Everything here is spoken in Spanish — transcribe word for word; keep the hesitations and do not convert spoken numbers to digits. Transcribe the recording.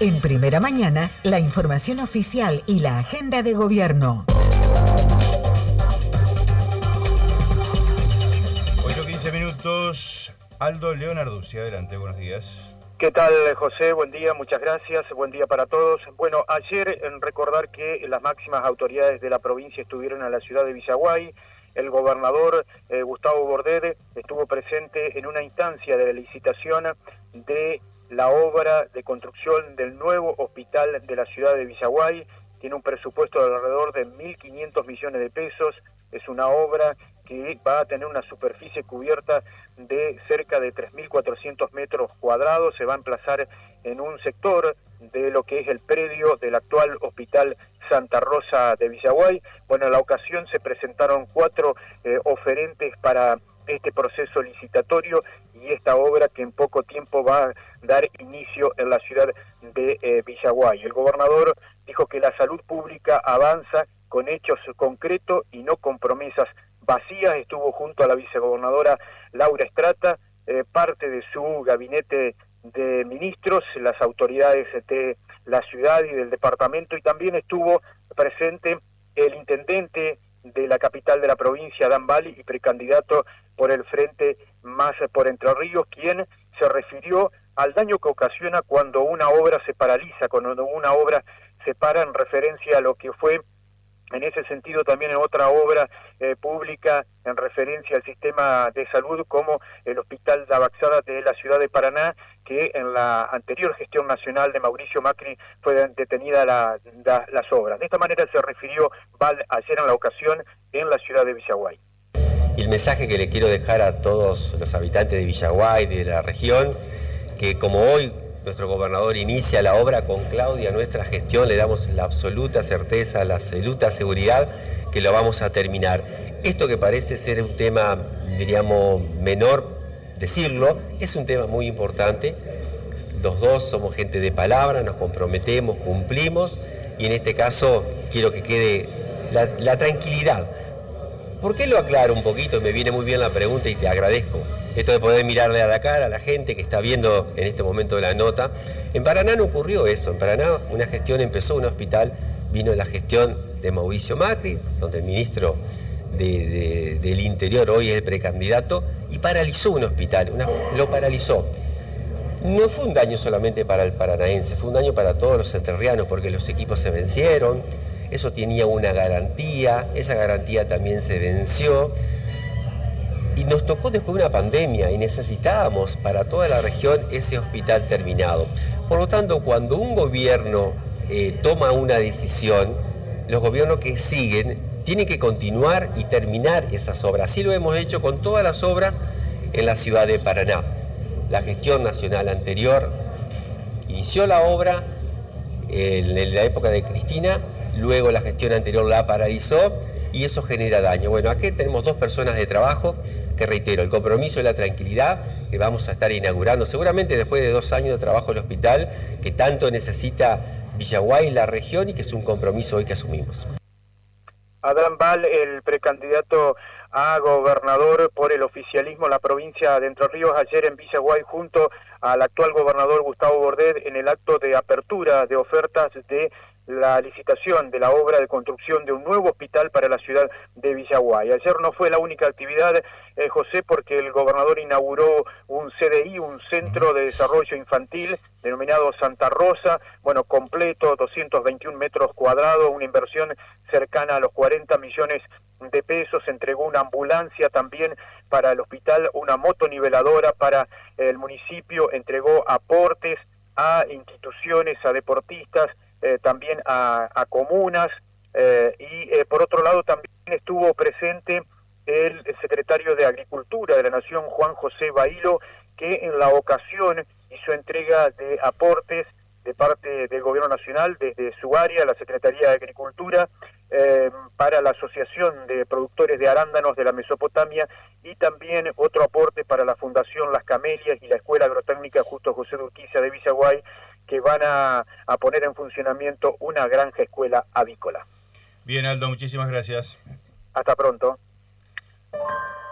En Primera Mañana, la información oficial y la agenda de gobierno. ocho quince minutos. Aldo Leonarduzzi, adelante, buenos días. ¿Qué tal, José? Buen día, muchas gracias. Buen día para todos. Bueno, ayer en recordar que las máximas autoridades de la provincia estuvieron en la ciudad de Villaguay. El gobernador eh, Gustavo Bordet estuvo presente en una instancia de la licitación de la obra de construcción del nuevo hospital de la ciudad de Villaguay. Tiene un presupuesto de alrededor de mil quinientos millones de pesos. Es una obra que va a tener una superficie cubierta de cerca de tres mil cuatrocientos metros cuadrados. Se va a emplazar en un sector de lo que es el predio del actual Hospital Santa Rosa de Villaguay. Bueno, en la ocasión se presentaron cuatro eh, oferentes para este proceso licitatorio y esta obra que en poco tiempo va a dar inicio en la ciudad de eh, Villaguay. El gobernador dijo que la salud pública avanza con hechos concretos y no con promesas vacías. Estuvo junto a la vicegobernadora Laura Estrata, eh, parte de su gabinete de ministros, las autoridades de la ciudad y del departamento, y también estuvo presente el intendente de la capital de la provincia, Adán Bali, y precandidato por el Frente Más por Entre Ríos, quien se refirió al daño que ocasiona cuando una obra se paraliza, cuando una obra se para, en referencia a lo que fue en ese sentido también en otra obra eh, pública en referencia al sistema de salud, como el Hospital de Abaxada de la ciudad de Paraná, que en la anterior gestión nacional de Mauricio Macri fue detenida la, la, las obras. De esta manera se refirió Val ayer en la ocasión en la ciudad de Villaguay. Y el mensaje que le quiero dejar a todos los habitantes de Villaguay, de la región, que como hoy nuestro gobernador inicia la obra con Claudia, nuestra gestión, le damos la absoluta certeza, la absoluta seguridad que lo vamos a terminar. Esto que parece ser un tema, diríamos, menor decirlo, es un tema muy importante. Los dos somos gente de palabra, nos comprometemos, cumplimos, y en este caso quiero que quede la, la tranquilidad. ¿Por qué lo aclaro un poquito? Me viene muy bien la pregunta y te agradezco. Esto de poder mirarle a la cara a la gente que está viendo en este momento la nota. En Paraná no ocurrió eso. En Paraná una gestión empezó, un hospital, vino la gestión de Mauricio Macri, donde el ministro de, de, del Interior hoy es el precandidato, y paralizó un hospital, una, lo paralizó. No fue un daño solamente para el paranaense, fue un daño para todos los entrerrianos, porque los equipos se vencieron, eso tenía una garantía, esa garantía también se venció. Y nos tocó después de una pandemia y necesitábamos para toda la región ese hospital terminado. Por lo tanto, cuando un gobierno eh, toma una decisión, los gobiernos que siguen tienen que continuar y terminar esas obras. Así lo hemos hecho con todas las obras en la ciudad de Paraná. La gestión nacional anterior inició la obra en, en la época de Cristina, luego la gestión anterior la paralizó y eso genera daño. Bueno, aquí tenemos dos personas de trabajo que, reitero, el compromiso y la tranquilidad que vamos a estar inaugurando seguramente después de dos años de trabajo en el hospital que tanto necesita Villaguay y la región, y que es un compromiso hoy que asumimos. Adán Val, el precandidato a gobernador por el oficialismo en la provincia de Entre Ríos, ayer en Villaguay junto al actual gobernador Gustavo Bordet en el acto de apertura de ofertas de la licitación de la obra de construcción de un nuevo hospital para la ciudad de Villaguay. Ayer no fue la única actividad, eh, José, porque el gobernador inauguró un C D I, un Centro de Desarrollo Infantil, denominado Santa Rosa, bueno, completo, doscientos veintiún metros cuadrados, una inversión cercana a los cuarenta millones de pesos. Se entregó una ambulancia también para el hospital, una motoniveladora para el municipio, entregó aportes a instituciones, a deportistas, Eh, también a, a comunas, eh, y eh, por otro lado también estuvo presente el, el secretario de Agricultura de la Nación, Juan José Bailo, que en la ocasión hizo entrega de aportes de parte del Gobierno Nacional desde su área, la Secretaría de Agricultura, eh, para la Asociación de Productores de Arándanos de la Mesopotamia, y también otro aporte para la Fundación Las Camelias y la Escuela Agrotécnica Justo José de Urquiza de Villaguay, que van a, a poner en funcionamiento una granja escuela avícola. Bien, Aldo, muchísimas gracias. Hasta pronto.